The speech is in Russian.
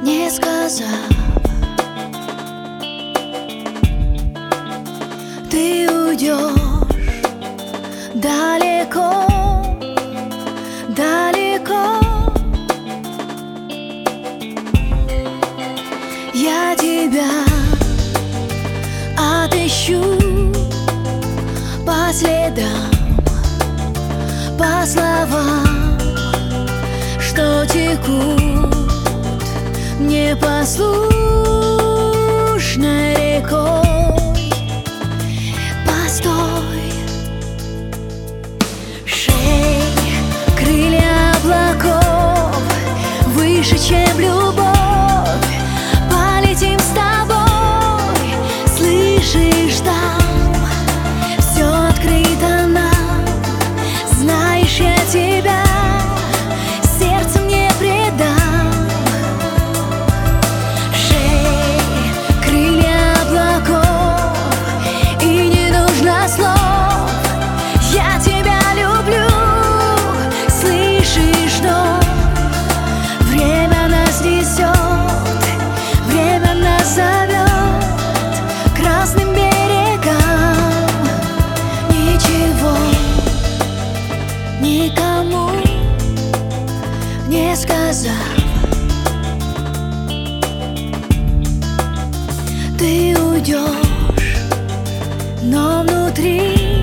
не сказав. Ты уйдешь далеко, далеко. Я тебя отыщу по следам, по словам, что текут непослушной рекой. Постой, шей, крылья облаков, выше, чем любовь. Полетим с тобой, слышишь, там все открыто нам. Знаешь, я тебя сердцем не предам. Шей, крылья облаков, и не нужно слов. Я тебя люблю, слышишь, что время нас несет, время нас зовет к красным берегам. Ничего никому не сказав, ты уйдешь, но внутри